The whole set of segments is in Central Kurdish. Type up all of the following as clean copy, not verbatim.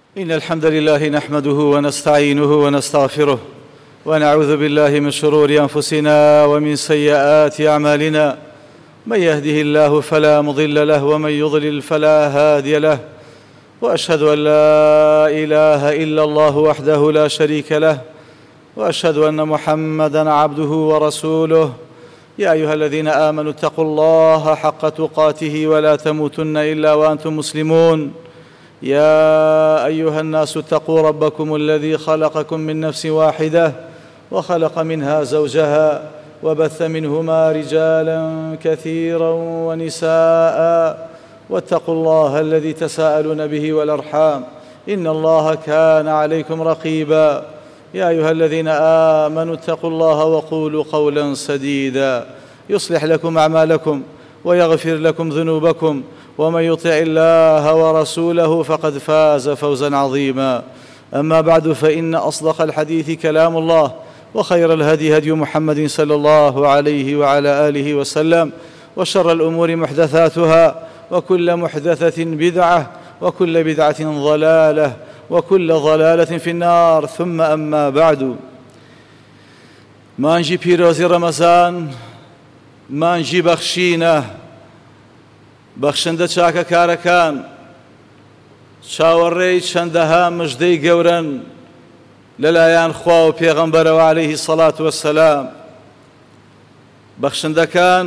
إن الحمد لله نحمده ونستعينه ونستغفره ونعوذ بالله من شرور أنفسنا ومن سيئات أعمالنا. من يهده الله فلا مضل له ومن يضلل فلا هادي له، وأشهد أن لا إله إلا الله وحده لا شريك له، وأشهد أن محمدًا عبده ورسوله. يا أيها الذين آمنوا اتقوا الله حق تقاته ولا تموتن إلا وأنتم مسلمون. يا أيها الناس اتقوا ربكم الذي خلقكم من نفس واحدة وخلق منها زوجها وبث منهما رجالا كثيرا ونساء، واتقوا الله الذي تساءلون به والأرحام إن الله كان عليكم رقيبا. يا أيها الذين آمنوا اتقوا الله وقولوا قولا سديدا يصلح لكم أعمالكم ويغفر لكم ذنوبكم، ومن يطع الله ورسوله فقد فاز فوزا عظيما. أما بعد، فإن أصدق الحديث كلام الله، وخير الهدي هدي محمد صلى الله عليه وعلى آله وسلم، وشر الأمور محدثاتها، وكل محدثة بدعة، وكل بدعة ضلالة، وكل ضلالة في النار. ثم أما بعد، مانجی پیرۆزی ڕەمەزان مانجی بەخشینە، بەخشندە چاکەکارەکان، چاوەڕێی چەندەها مژدەی گەورەن لەلایەن خوا و پێغەمبەرەوە عەلەیهی سەڵات وەسەلام. بەخشندەکان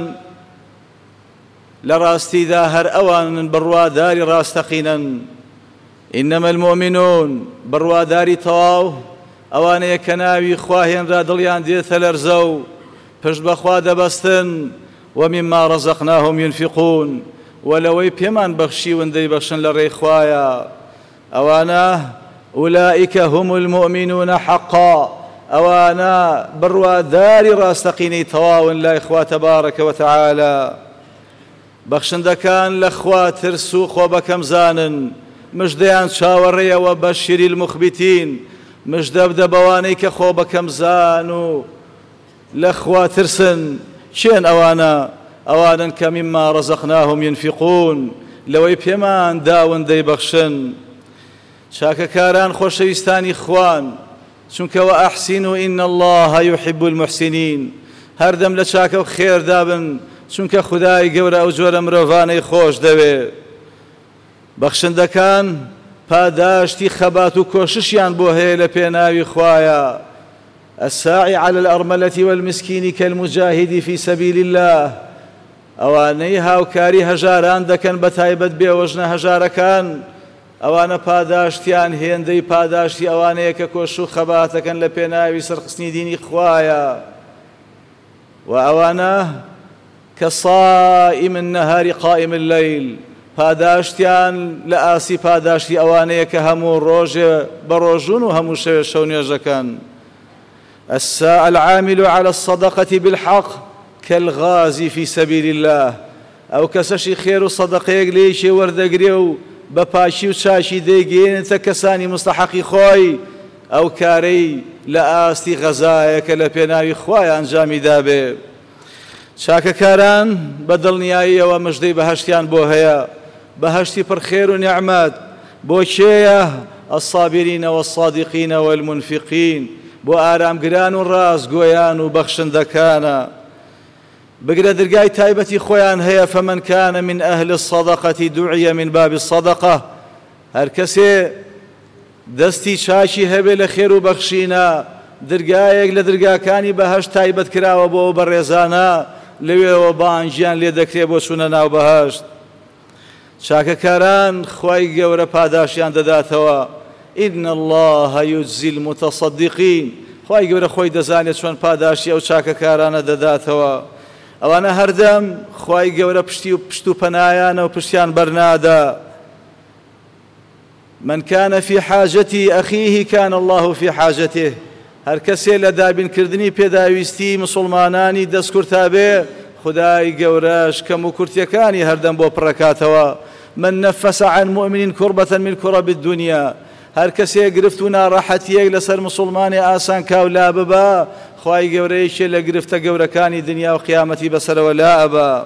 لە ڕاستیدا هەر ئەوانن بڕواداری ڕاستەقینن. ئینەمە المؤمنون، بڕواداری تەواو ئەوانەیە کە ناوی خوا هێنرا دڵیان دێتە لەرزە و پشت بەخوا دەبەستن، ومما ڕەزەقناهم ينفقون، ولەوەی پێمان بەخشیون دەیبەخشن لە ڕێی خوایە. ئەوانە ئولائیکە هم المؤمنون حەقا، ئەوانە بڕواداری ڕاستەقینەی تەواون لای خوا تەبارەکە وتەعالە. بەخشندەکان لە خوا ترس و خۆبەکەم زانن، مژدەیان چاوەڕێیەوە بەشیری المخبتین، مژدە بدە بەوانەی کە خۆبەکەم زان و لە خوا ترسن. چێن ئەوانە؟ ئەوانن کە مما ڕەزەقناهم ينفقون، لەوەی پێمان داون دەیبەخشن. چاکەکاران خۆشەویستانی خوان، چونکەوە ئەحسینوا ئین الله يحب المحسنین، هەردەم لە چاکە و خێردا بن، چونکە خودای گەورە ئەو جۆرە مرۆڤانەی خۆش دەوێت. بەخشندەکان پاداشتی خەبات و کۆششیان بۆ هەیە لە پێناوی خوایە. الساعي على الأرملة والمسكين كالمجاهد في سبيل الله، ئەوانەی هاوکاری هەژاران دەکەن بە تایبەت بێوەژنە هەژارەکان، ئەوانە پاداشتیان هێندەی پاداشتی ئەوانەیە کە کۆش و خەباتەکەن لە پێناوی سەرخستنی دینی خوایە. و ئەوانە کە صائم النهار قائم الليل، پاداشتیان لە ئاسی پاداشتی ئەوانەیە کە هەموو ڕۆژێ بە ڕۆژون و هەموو شەوێ شەو نوێژەکەن. العامل على الصدقة بالحق كالغازي في سبيل الله، ئەو کەسەشی خێر و سەدەقەیەک لێیشێ وەردەگرێ و بە پاشی و چاشی دەیگەێنێتە کەسانی مستحەقی خۆی، ئەو کارەی لە ئاستی غەزایەکە لە پێناوی خوایە ئەنجامی دابێ. چاکەکاران بە دڵنیاییەوە مژدەی بەهەشتیان بۆ هەیە، بەهەشتی پڕخێر و نیعمەت. بۆ کێیە؟ الصابرین والصادقین والمنفقین، بۆ ئارامگران و ڕاستگۆیان و بەخشندەکانە. بگرە دەرگای تایبەتی خۆیان هەیە. فمن كان من أهل الصدقة دعي من باب الصدقة، هەر کەسێ دەستی چاکی هەبێ لە خێر و بەخشینە، دەرگایەک لە دەرگاکانی بەهەشت تایبەت کراوە بۆ ئەو بەڕێزانە، لەوێەوە بانگیان لێ دەکرێت بۆ چوونە ناو بەهەشت. چاکەکاران خوای گەورە پاداشیان دەداتەوە. إن الله يجزي المتصدقين، خوای گەورە خۆی دەزانێت چۆن پاداشی ئەو چاکەکارانە دەداتەوە. ئەوانە هەردەم خوای گەورە پشت و پەنایانە و پشتیان بەرنادا. من كان في حاجة أخيه كان الله في حاجته، هەر کەسێ لە دابینکردنی پێداویستی مسلمانانی دەستکورتا بێ، خدای گەورەش کەم و کورتیەکانی هەردەم بۆ پڕەکاتەوە. من نفس عن مؤمن كربة من كرب الدنيا، هەر کەسێ گرفت و ناڕەحەتیەک لەسەر مسلمانی ئاسان کاولا ببا، خوای گەورەیەکێ لە گرفتە گەورەکانی دنیا و قیامەتی بەسەرەوە لا ئەبا.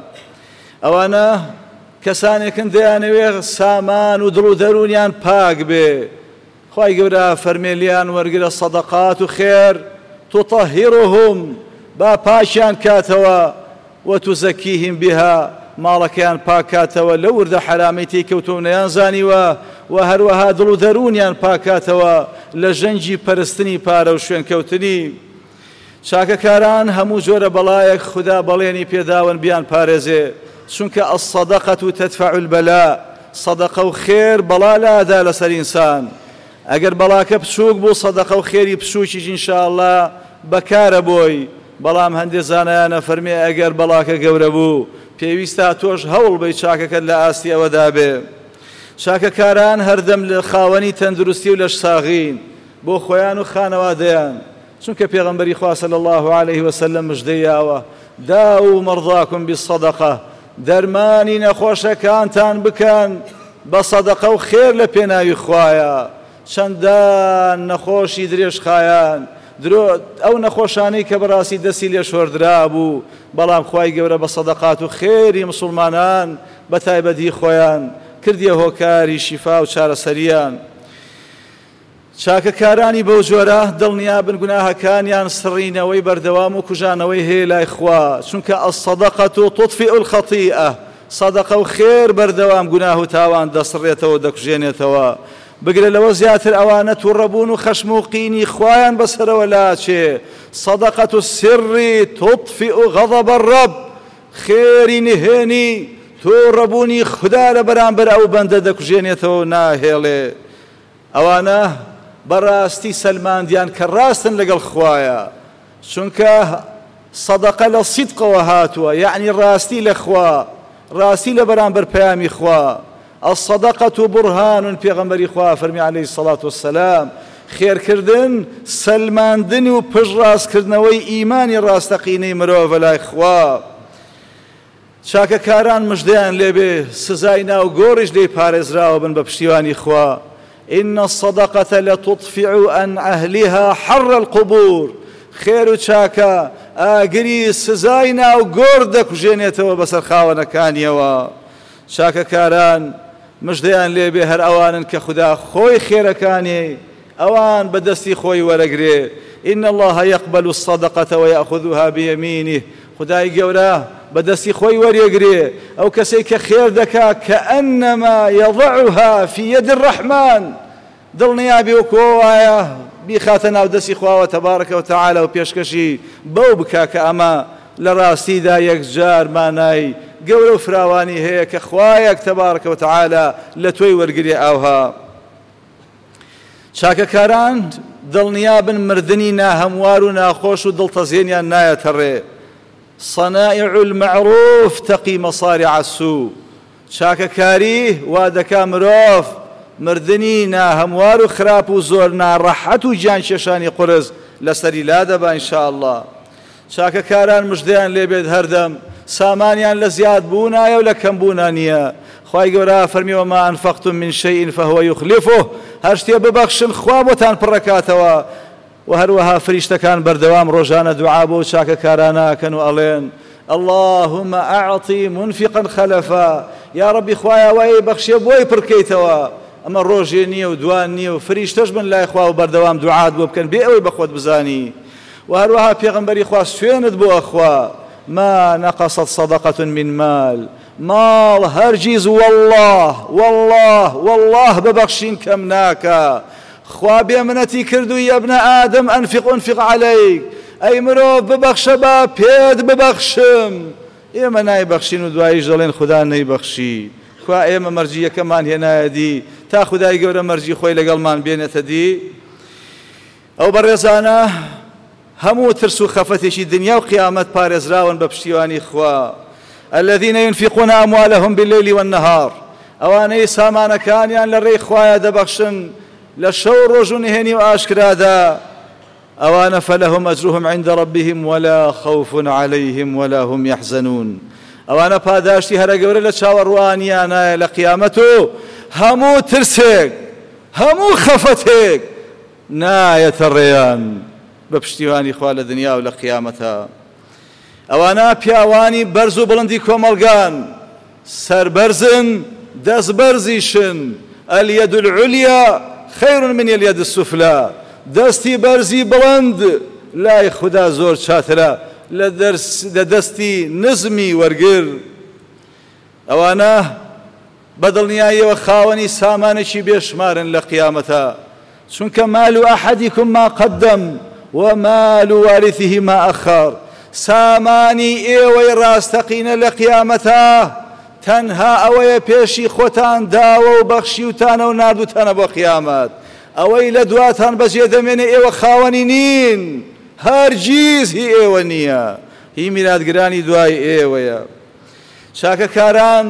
ئەوانە کەسانێکن دەیانەوێ سامان و دڵ و دەرونیان پاک بێ، خوای گەورە فەرمێ لیان وەرگرە سەدەقات و خێر تطهرهم با پاشیان کاتەوە وتزەکیهم بها ماڵەکەیان پاکاتەوە لە وردە حرامەی تێکەوتوە نەیانزانیوە و هەروەها دڵ و دەرونیان پاکاتەوە لە ژەنجی پەرستنی پارە و شوێنکەوتنی. چاکەکاران هەموو جۆرە بەڵایەک خوددا بەڵێنی پێداون بیان پارێزێ، چونکە ئەسەدەقەت تەدفع البەلا، سەدەقە و خێر بەڵا لادا لەسەر ئینسان. ئەگەر بەڵاکە بچووک بوو سەدەقە و خێری بچووکیش ئینشاءالله بەکارە بۆی، بەڵام هەندێک زانایانە فەرمێ ئەگەر بەڵاکە گەورە بوو پێویستە تۆش هەوڵ بەی چاکەکەت لە ئاستی ئەوەدا بێ. چاکەکاران هەردەم لە خاوەنی تەندروستی و لەش ساغین بۆ خۆیان و خانەوادەیان، چونکە پێغەمبەری خوا صلی الله عليه وسلم مژدەیاوە داو مەرضاکم بالصەدەقە، دەرمانی نەخۆشەکانتان بکەن بە سەدەقە و خێر لە پێناوی خوایە. چەندان نەخۆشی درێژخایان ئەو نەخۆشانەی کە بەڕاستی دەستی لێ شۆردرا بوو، بەڵام خوای گەورە بە سەدەقات و خێری مسلمانان بە تایبەتی خۆیان کردیە هۆکاری شیفا و چارەسەریان. چاکەکارانی بەو جۆرە دڵنیابن گوناهەکانیان سڕینەوەی بەردەوام و کوژانەوەی هەیە لای خوا، چونکە ئەسەدەقەت تطفئ الخەطیئە، سەدەقە و خێر بەردەوام گوناه و تاوان دەسڕێتەوە دەکوژێنێتەوە. بگرە لەوە زیاتر ئەوانە تووڕەبوون و خەشم و قینی خۆیان بەسەرەوە لاچێ. سەدەقەت السری تطفئ غەضەب الرەب، خێری نهێنی تووڕەبوونی خوددا لە بەرامبەر ئەو بەندە دەکوژێنێتەوە و ناهێڵێ. ئەوانە بەڕاستی سەلماندیان کە ڕاستن لەگەڵ خوایە، چونکە سەدەقە لە سیدقەوە هاتووە، یعنی ڕاستی لە خوا، ڕاستی لە بەرامبەر پەیامی خوا. الصدقة برهان پێغەمبەری خوا فەرمی عليه الصلاة والسلام، خێرکردن سەلماندن و پشتڕاستکردنەوەی ئیمانی ڕاستەقینەی مرۆڤە لای خوا. چاکەکاران مژدەیان لێبێ سزای ناو گۆڕیش لێی پارێزراوە بن بە پشتیوانی خوا. إن الصدقة لتطفئ عن أهلها حر القبور، خێر و چاکە ئاگری سزای ناو گۆڕ دەکوژێنێتەوە بەسەر خاوەنەکانیەوە. چاکەکاران مژدەیان لێبێ هەر ئەوانن کە خوددا خۆی خێرەکانی ئەوان بەدەستی خۆی وەرەگرێ. إن الله يقبل الصدقة ويأخذها بيمينه، خدای گەورە بەدەستی خۆی وەرێگرێ ئەو کەسەی کە خێر دەکا كأنما يضعها في يد الرحمن، دڵنیابێ وەکو وایە بیخاتە ناو دەستی خواوە تەبارەکە وتەعالە و پێشکەشی بەو بکا کە ئەمە لە ڕاستیدا یەکجار مانای گەورە و فراوانی هەیە کە خوایەک تەبارەکە وتەعالە لە تۆی وەرگرێ ئاوها. چاکەکاران دڵنیابن مردنی ناهەموار و ناخۆش و دڵتەزێنیان نایەتەڕێ. صنائع المعروف تقي مصارع السوء، چاکەکاری وا دەکا مرۆڤ مردنی ناهەموار و خراپ و زۆر ناڕەحەت و گیان کێشانی قورس لەسەری لا دەبا ئینشاءالله. چاکەکاران مژدەیان لێبێت هەردەم سامانیان لە زیادبوونایە و لە کەمبوونە نییە. خوای گەورە فەرمی وما أنفقتم من شيء فهو يخلفه، هەر شتێ ببەخشن خوا بۆتان پڕەکاتەوە. و هەروەها فریشتەکان بەردەوام ڕۆژانە دوعا بۆ چاکەکارانەکەن و ئەڵێن اللهم أعطي منفقا خلفا، یا ربی خوایە وای بەخشێ بۆی پڕکەیتەوە. ئەمە ڕۆژێ نییە و دوان نییە و فریشتەش بن لای خوا و بەردەوام دوعات بۆ بکەن بێ ئەوەی بەخۆت بزانی. و هەروەها پێغەمبەری خوا سوێنت بۆ ئەخوا ما نقصت صدقة من مال، ماڵ هەرگیز والله والله والله ببەخشین کەم ناکە. خوا بێمنەتی کردو یا ابن ئادەم ئەنفق عەلەیک، ئەی مرۆڤ ببەخشە با پێت ببەخشم. ئێمە نایبەخشین و دواییش دەڵێن خوددا نەیبەخشی. خوا ئێمە مەرجیەکەمان هێنایە دی تا خودای گەورە مەرجی خۆی لەگەڵمان بێنێتە دی. ئەو بەڕێزانە هەموو ترس و خەفەتێکی دنیا و قیامەت پارێزراون بە پشتیوانی خوا. الذين ينفقون أموالهم بالليل والنهار، ئەوانەی سامانەکانیان لە ڕێی خوایە دەبەخشن لە شەو ڕۆژ و نهێنی و ئاشکرادا، ئەوانە فلهم أجرهم عند ربهم ولا خوف عليهم ولا هم يحزنون. ئەوانە پاداشتی هەرە گەورە لە چاوەڕوانیانایە لە قیامەت و هەموو ترسێک هەموو خەفەتێک نایەتە ڕێیان بە پشتیوانی خوا لە دنیا و لە قیامەتە. ئەوانە پیاوانی بەرز و بڵندی کۆمەڵگان، سەربەرزن دەستبەرزیشن، اليد العليا خير من اليد السفلى دەستی بەرزی بڵند لای خوددا زۆر چاترە لە دەستی نزمی وەرگر. ئەوانە بەدڵنیاییەوە خاوەنی سامانێکی بێشمارن لە قیامەتە، چونکە مال ئەحەدیکم ما قەدەم ومال وارثه ما ئەخەر. سامانی ئێوەی ڕاستەقینە لە قیامەتە تەنها ئەوەیە پێشی خۆتان داوە و بەخشیوتانە و ناردوتانە بۆ قیامەت. ئەوەی لە دواتان بەجێ دەمێنێ ئێوە خاوەنی نین، هەرگیز هی ئێوە نییە، هی میراتگرانی دوای ئێوەیە. چاکەکاران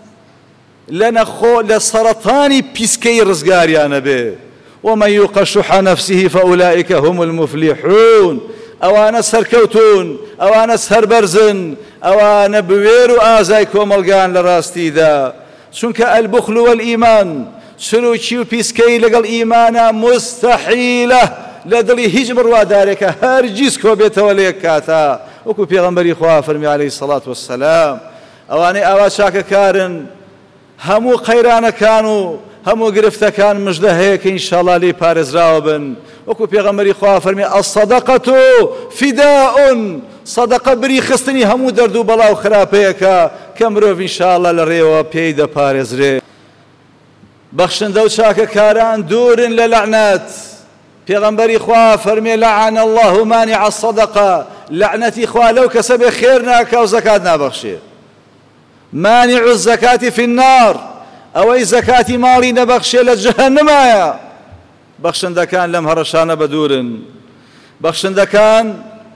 لە سەرەتانی پیسکەی ڕزگاریانە بێ. ومن يوق شح نفسه فأولئك هم المفلحون. ئەوانە سەرکەوتون، ئەوانە سەربەرزن، ئەوانە بوێر و ئازای کۆمەڵگان لە ڕاستیدا. چونکە البخل والئیمان سلوکی و پیسکەی لەگەڵ ئیمانە مستەحیلە لە دڵی هیچ بڕوادارێکە هەرگیز کۆ بێتەوە لە یەک کاتە. وەکو پێغەمبەری خوا فەرمی عەلەیهی سەڵات وەسسەلام ئەوانەی ئاوا چاکەکارن هەموو قەیرانەکان و هەموو گرفتەکان مژدە هەیە کە ئینشاءڵڵا لێی پارێزراوە بن. وەکو پێغەمبەری خوا فەرمی ئەسەدەقەتو فیداء، سەدەقە بری خستنی هەموو دەرد و بەڵا و خراپەیەکە کە مرۆڤ ئینشاءڵڵا لە ڕێوە پێی دەپارێزرێ. بەخشندە و چاکەکاران دوورن لە لەعنەت. پێغەمبەری خوا فەرمێ لەعەنە الله مانع الصەدەقە، لەعنەتی خوا لەو کەسە بێ خێر ناکا و زەکات نابەخشێ. مانع الزەکاتی فی النار، ئەوەی زەکاتی ماڵی نەبەخشێ لە جەهەنەمایە. بەخشندەکان لەم هەڕەشانە بەدوورن. بەخشندەکان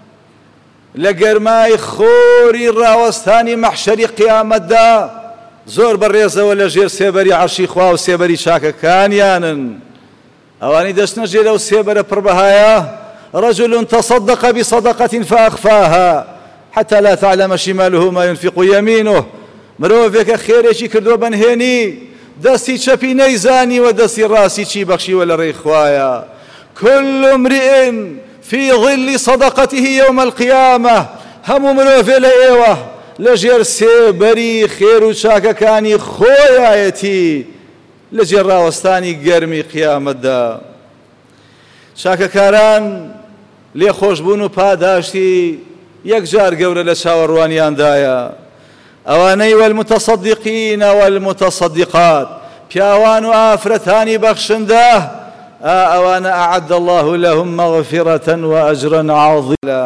لە گەرمای خۆری ڕاوەستانی مەحشەری قیامەتدا زۆر بەڕێزەوە لە ژێر سێبەری عەرشی خوا و سێبەری چاکەکانیانن. ئەوانی دەچنە ژێرە و سێبەرە پڕبەهایە رجل تصدق بصدقة فأخفاها حتى لا تعلم شماله ما ينفق يمينه. مرۆڤێکە خێرێکی کردووە بەنهێنی دەستی چەپی نەیزانی و دەستی ڕاستی چی بەخشیوە لە ڕێی خوایە. كل امرئ في ظل صدقته يوم القيامة. هەموو مرۆڤێ لە ئێوە لە ژێر سێبەری خێر و چاکەکانی خۆیایەتی لە ژێر ڕاوەستانی گەرمی قیامەتدا. چاکەکاران لێخۆشبوون و پاداشتی یەکجار گەورە لە چاوەڕوانیاندایە. ئەوانەی والمتصدقین والمتصدقات، پیاوان و ئافرەتانی بەخشندە، ئەوانە ئەعەدە الله لهم مەغفرة وأجرا عظیما.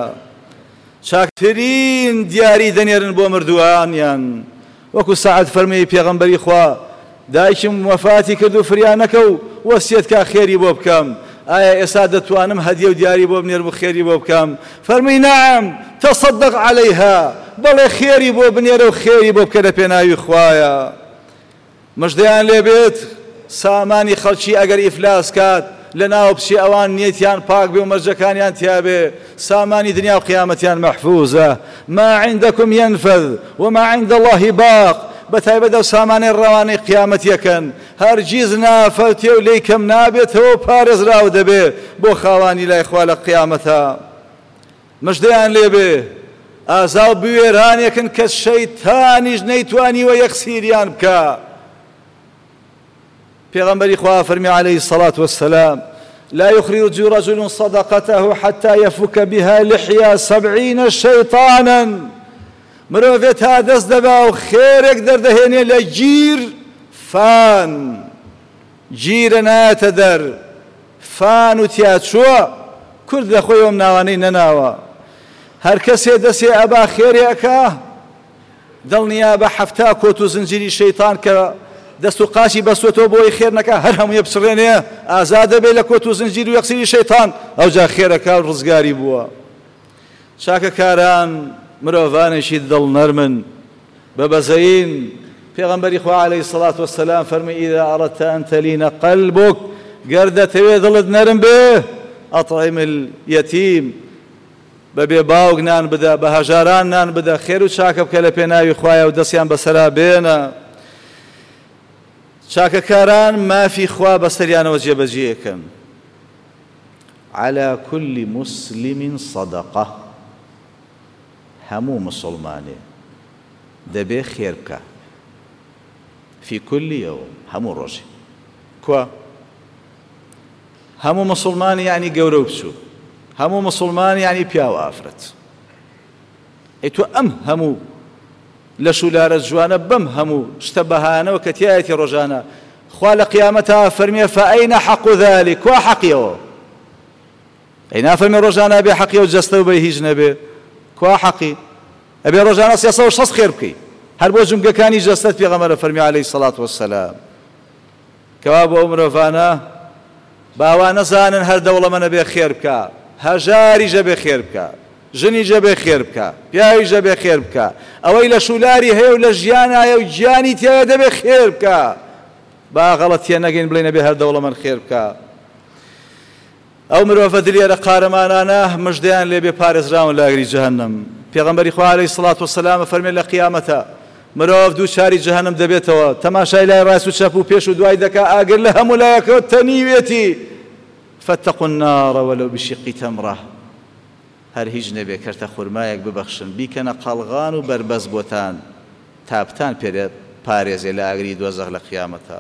چاکترین دیاری دەنێرن بۆ مردووانیان. وەکو سەعەد فەرمووی پێغەمبەری خوا دایکم وەفاتی کرد و فریانەکە و وەسیەت کا خێری بۆ بکەم، ئایا ئێستا دەتوانم هەدیە و دیاری بۆ بنێرم و خێری بۆ بکەم؟ فەرمووی نەعەم تەصەدەق عەلەیها، بەڵێ خێری بۆ بنێرە و خێری بۆ بکە لە پێناوی خوایە. مژدەیان لێبێت سامانی خەڵکی ئەگەر ئیفلاس کات لە ناو پشی ئەوان نیەتیان پاک بێ و مەرجەکانیان تیابێ، سامانی دنیا و قیامەتیان مەحفوظە. ما عندكم ينفذ وما عند الله باق. بەتایبەت ئەو سامانەی ڕەوانەی قیامەتیەکەن هەرگیز نافەوتێ و لێی کەم نابێتەوە پارێزراو دەبێ بۆ خاوانی لای خوا لە قیامەتە. مژدەیان لێبێ ئازا و بوێرانێکن کە شەیتانیش نەیتوانیوە یەکسیریان بکە. پێغەمبەری خوا فەرمی عەلەیهی الصەلاة وەسسەلام لا يخرج رجل صدقته حتى يفك بها لحيا 70 شيطانا. مرۆڤێ تا دەست دەبا و خێرێک دەردەهێنێ لە گیر فان، گیرە نایەتە دەر، فان و تیا چووە کورد لە خۆی ئەم ناوانەی نەناوە. هەر کەسێ دەسێ ئەبا خێرێکە دڵنیا بە 70 کۆت و زنجیری شەیتان کە دەست و قاچی بەستۆتەوە بۆی خێر نەکە هەر هەموویە بچڕێنێ ئازاد دەبێت لە کۆت و زنجیر و یەکسیری شەیتان، ئەوجا خێرەکە ڕزگاری بووە. چاکەکاران مرۆڤانێکی دڵ نەرمن بە بەزەین. پێغەمبەری خوا عەلەیهی الصەلاة وەسسەلام فەرمووی ئیذا ئەڕەدتە ئەن تەلینە قەلبوک، گەر دەتەوێت دڵت نەرم بێ ئەطعم اليەتیم، بەبێ باوک نان بدە، بە هەژاران نان بدە، خێر و چاکە بکە لە پێناوی خوایە و دەستیان بەسەرا بێنە. چاکەکاران مافی خوا بەسەریانەوە جێبەجێەکەن. على كل مسلم صدقة، هەموو مسلمانێ دەبێ خێر بکە في كل يوم، هەموو ڕۆژێ. کوا هەموو مسلمان یعنی گەورە و بچوو، هەموو مسلمان یعنی پیا و ئافرەت. ئەی تۆ ئەم هەموو لە شولارە جوانە بەم هەموو شتە بەهانەوە کە تایەتی ڕۆژانە خوا لە قیامەتە فەرمیێ فەئەینە حەق ذەلیک، کوا حەقیەوە؟ ئەی نافەرمێ ڕۆژانە بێ حەقیە و جەستە و بێ هیچ نەبێ، کوا حەقی؟ ئەبێ ڕۆژانە 360 خێر بکەی هەر بۆ جومگەکانی جەستەت پێغەمبەرە فەرمی عەلەیهی سەڵات وەسەلام. کەوا بۆ ئەو مرۆڤانە باوا نەزانن هەر دەوڵەمەندە بێ خێر بکە، هەژاریژە بێ خێر بکە، ژنیجە بێ خێر بکە، پیاویژە بێ خێر بکە، ئەوەی لە شولاری هەیە و لە ژیانایە و گیانی تێیە دەبێ خێر بکە. با غەڵەتیە نەگەین بڵێنە بێ هەر دەوڵەمەند خێر بکە. ئەو مرۆڤە دلێرە قارەمانانە مژدەیان لێبێ پارێزراون لە ئاگری جەهەنەم. پێغەمبەری خوا عەلەیهی سەڵات وەسەلام فەرمێ لە قیامەتە مرۆڤ دووچاری جەهەنەم دەبێتەوە، تەماشای لای ڕاست و چەپ و پێش و دوای دەکا ئاگر لە هەموو لایەکەوە تەنیوێتی. فاتقوا النار ولو بشق تمرة، هەر هیچ نەبێ کەرتە خورمایەک ببەخشن بیکەنە قەڵغان و بەربەست بۆتان تاپتان پێرێ پارێزێ لە ئاگری دۆزەخ لە قیامەتە.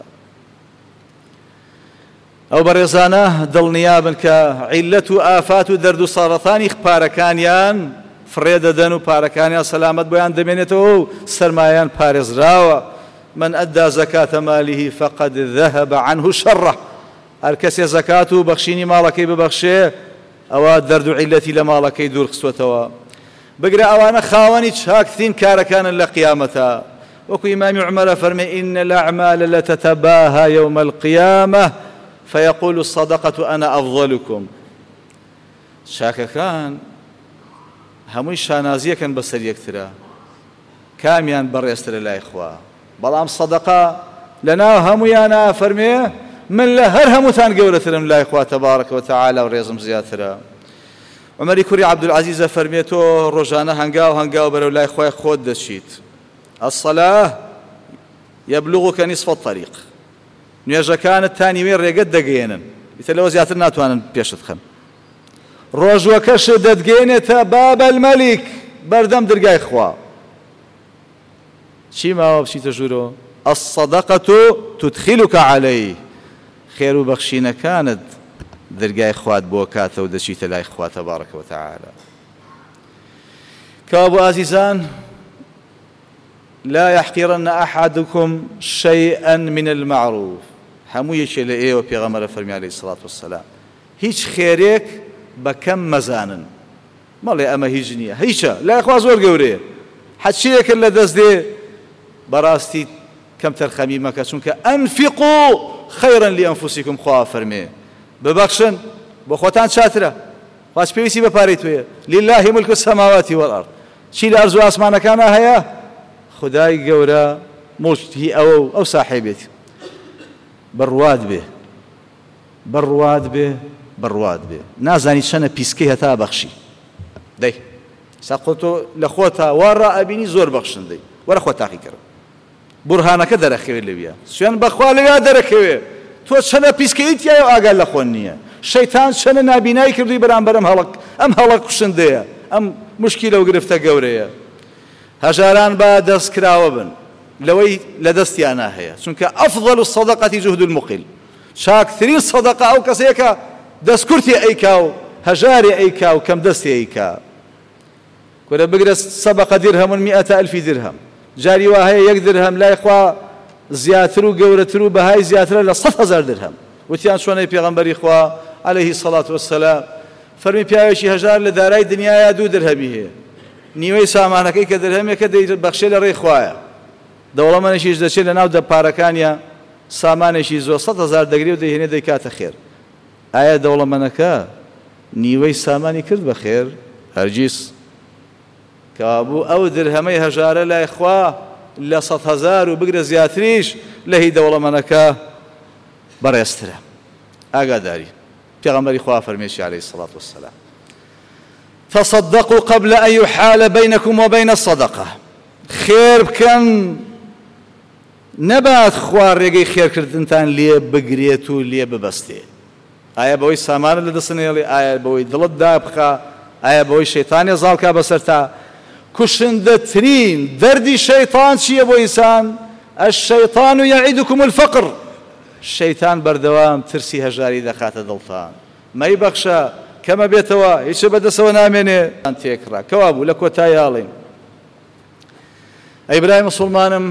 ئەو بەڕێزانە دڵنیابن کە عیلەت و ئافات و دەرد و سەرەتانی پارەکانیان فڕێ دەدەن و پارەکانیان سەلامەت بۆیان دەمێنێتەوە و سەرمایان پارێزراوە. من ئەددا زەکاتە مالیه فەقەد ذەهەبە عنه شەڕە، هەر کەسێ زەکات و بەخشینی ماڵەکەی ببەخشێ ئەوە دەرد و عیلەتی لە ماڵەکەی دوور خستوەتەوە. بگرە ئەوانە خاوەنی چاکترین کارەکانن لە قیامەتە. وەکو ئیمامی عومەرە فەرمێ ئین الأعمال لتتباهى يوم القيامة فيقول الصدقة أنا أفضلكم. شاکەکان هەمووی شانازیەکەن بەسەر یەکترە، کامیان بەڕێزترە لای خوا، بەڵام سەدەقە لەناو هەموویانە فەرمێ من لە هەر هەمووتان گەورەترم لای خوا تەبارەکە وتەعالە و ڕێزم زیاترە. عومەری کوڕی عەبدولعەزیزە فەرمێ تۆ ڕۆژانە هەنگاو هەنگاو بەرەو لای خوای خۆت دەچیت. الصلاة يبلغك نصف الطريق، نوێژەکانت تا نیوەی ڕێگەت دەگەێنن، ئیتر لەوە زیاتر ناتوانن پێشت خەن. ڕۆژوەکەشت دەتگەێنێتە باب المەلیک، بەردەم دەرگای خوا. چی ماوە بچیتە ژوورەوە؟ الصدقة تدخلك عليه، خێر و بەخشینەکانت دەرگای خوات بۆ کاتە و دەچیتە لای خوا تەبارەکە وتەعالە. کەوا بۆ ئازیزان لا يحقرن أحدكم شيئا من المعروف، هەموو یەکێ لە ئێوە پێغەمبەرە فەرمی عەلەیهی سەڵات وەسەلام هیچ خێرێک بەکەم مەزانن. مەڵێ ئەمە هیچ نییە، هیچە لای خوا زۆر گەورەیە، حەچیەکە لە دەست دێ بەڕاستی کەم تەرخەمی مەکە، چونکە ئەنفقوا خەیرا لئەنفوسیکم، خوا فەرمێ ببەخشن بۆ خۆتان چاترە، خواچ پێویستی بە پارەی تۆیە. لله ملک السەماواتی وەالئەرض، چی لە ئەرز و ئاسمانەکانە هەیە خدای گەورە مڵکی ئەوە و ئەو ساحێبێتی. بڕوات بێ بڕوات بێ بڕوات بێ، نازانی چەنە پیسکەی هەتا بەخشی دەی ساقۆتۆ لە خۆتا وا ڕائەبینی زۆر بەخشندەی وەرە خۆ تاقی کردە بورهانەکە دەرەخەوێت لەویە، سوێن بەخوا لەویا دەرەکەوێ، تۆ چەنە پیسکەیت یایە ئاگال لە خۆن نییە. شەیتان چەنە نابینایی کردووی بەرامبەر ئەم هەڵە کوشندەیە، ئەم مشکیلە و گرفتە گەورەیە. هەژاران با دەستکراوە بن لەوەی لە دەستیانە هەیە، چونکە ئەفضل الصدقة جهد المقل، چاکترین سەدەقە ئەو کەسەیە کە دەستکورتی ئەیکا و هەژاری ئەیکا و کەم دەستی ئەیکا. کورە بگرە سەبەقە دیرهەمون 100,000 درهم، جاری وا هەیە 1 درهم لای خوا زیاتر و گەورەتر و بەهای زیاترە لە 100,000 درهم. وتیان چۆنەی پێغەمبەری خوا عەلەیهی سەڵات وەسەلام فەرمی پیاوێکی هەژار لە دارای دنیاە 2 درهەمی هەیە، نیوەی سامانەکەی کە درهەمێکە دەیبەخشێ لە ڕێی خوایە، دەوڵەمەندێکیش دەچێت لە ناو دەپارەکانیە سامانێکی زۆر 100,000 دەگرێ و دەیهێنێ دەیکاتە خێر. ئایا دەوڵەمەندەکە نیوەی سامانی کرد بە خێر؟ هەرگیز. کابوو ئەو درهەمەی هەژارە لای خوا لە 100,000 و بگرە زیاتریش لە هی دەوڵەمەندەکە بەڕێزترە. ئاگاداری پێغەمبەری خوا فەرمێشی عەلەیهی سەڵات وەسەلام تصدقوا قبل أن يحال بينكم وبين الصدقة، خێر بکەن نەبات خوا ڕێگەی خێرکردنتان لێ بگرێت و لێ ببەستێ. ئایا بەوەی سامانە لە دەستنێڵێ، ئایا بەوەی دڵت دابخە، ئایا بەوەی شەیتانێ زاڵکا بەسەر تا. کوشندەترین دەردی شەیتان چییە بۆ ئینسان؟ الشەیطان یەعیدکم الفەقر، شەیتان بەردەوام ترسی هەژاری دەخاتە دڵتان. مەی بەخشە کەمە بێتەوە هیچ بەدەستەوە نامێنێ تێکڕا کەوا بوو لە کۆتاییاڵێن ئەی برای مسلمانم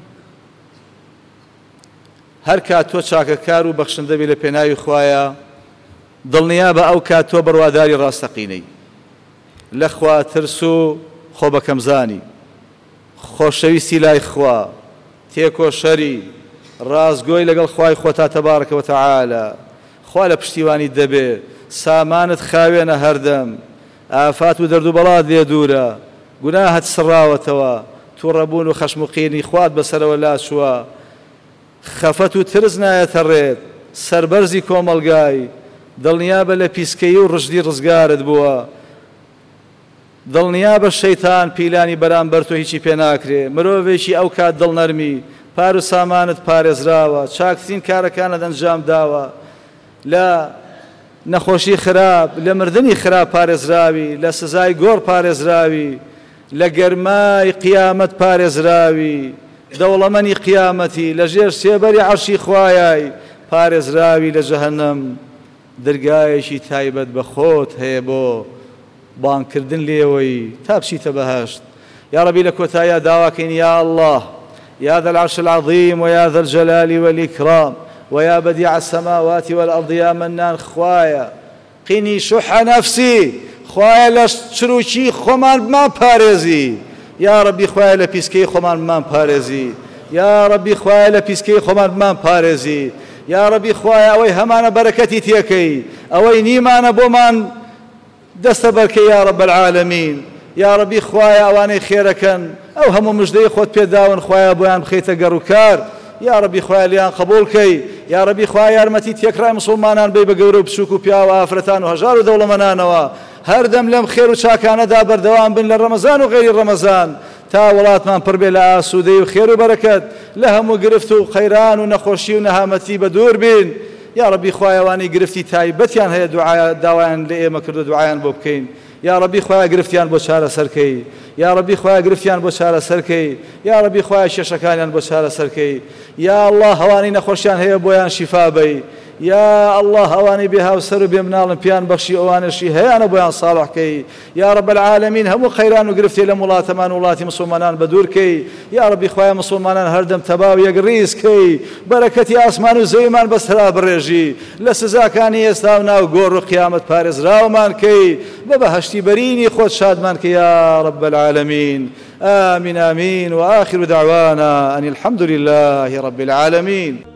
هەر کات تۆ چاکەکار و بەخشندە بێ لە پێناوی خوایە دڵنیا بە ئەو کات تۆ بڕواداری ڕاستەقینەی لە خوا ترس و خۆ بەکەمزانی خۆشەویستی لای خوا تێکۆشەری ڕازگۆی لەگەڵ خوای خۆتا تەبارەکە وتەعالە خوا لە پشتیوانی دەبێ سامانت خاوێنە هەردەم ئافات و دەرد و بەڵات لێ دوورە گوناهت سڕاوەتەوە تووڕەبوون و خەشموقینی خوات بەسەرەوە لاشووە خەفەت و ترس نایەتە ڕێت سەربەرزی کۆمەڵگای دڵنیا بە لە پیسکەی و ڕژدی ڕزگارت بووە دڵنیا بە شەیتان پیلانی بەرامبەر تۆ هیچی پێ ناکرێ مرۆڤێکی ئەو کات دڵنەرمی پار و سامانت پارێزراوە چاکترین کارەکانت ئەنجام داوە لە نەخۆشی خراپ لە مردنی خراپ پارێزراوی لە سزای گۆڕ پارێزراوی لە گەرمای قیامەت پارێزراوی دەوڵەمەنی قیامەتی لە ژێر سێبەری عەرشی خوایای پارێزراوی لە جەهەنەم دەرگایەکی تایبەت بە خۆت هەیە بۆ بانکردن لێوەی تا بچیتە بەهەشت یا ربی لە کۆتاییە داواکەین یا الله يا ذا العرش العظيم ويا ذا الجلال والإكرام ويا بديع السماوات والأرض يا منان خوايا قني شح نفسي خوايا لشروشي خمان ما بارزي يا ربي خوايا لبيسكي خمان ما بارزي يا ربي خوايا لبيسكي خمان ما بارزي يا ربي خوايا أوي همان بركتي تيكي أوي نيمان بومان دستبركي يا رب العالمين يا ربي خوايا أواني خيركن أو هم مجدي خود بيداون خوايا بويان بخيت قروكار يا ربي خوايا ليان قبولكي يا ربي خوايا أرمتي تيكراي مسلمانان بي بقورو بسوكو بيا وآفرتان وهجار ودولة منانوا هردم لم خير وشاكان دابر دوام بن للرمضان وغير الرمضان تا ولات من پڕ بێ لە ئاسوودەی و خێر و بەرەکەت لە هەموو گرفت و خەیران و نەخۆشی و نەهامەتی بەدوور بین یا ربی خوایەوانی گرفتی تایبەتیان هەیە داوایان لە ئێمە کرد و دوعایان بۆ بکەین یا ربی خوایە گرفتیان بۆ چارەسەرکەی یا ربی خوایە گرفتیان بۆ چارەسەرکەی یا ربی خوایە شێشەکانیان بۆ چارەسەرکەی یا الله هەوانی نەخۆشیان هەیە بۆیان شیفا بەی يا الله هواني بها وسر بمنال بيان بخشي اوانشي هيانا بيان صالح كي يا رب العالمين هم خيران وقرفتي لمولاتمان ولاتي مسلمانان بدور كي يا ربي خويا مسلمانان هردم تباو يقريس كي بركتي اسمان وزيمان بس هلا بريجي لسزا كان يستاونا وقور قيامة بارز راومان كي ببهشتي بريني خود شادمان كي يا رب العالمين آمين آمين وآخر دعوانا أن الحمد لله رب العالمين.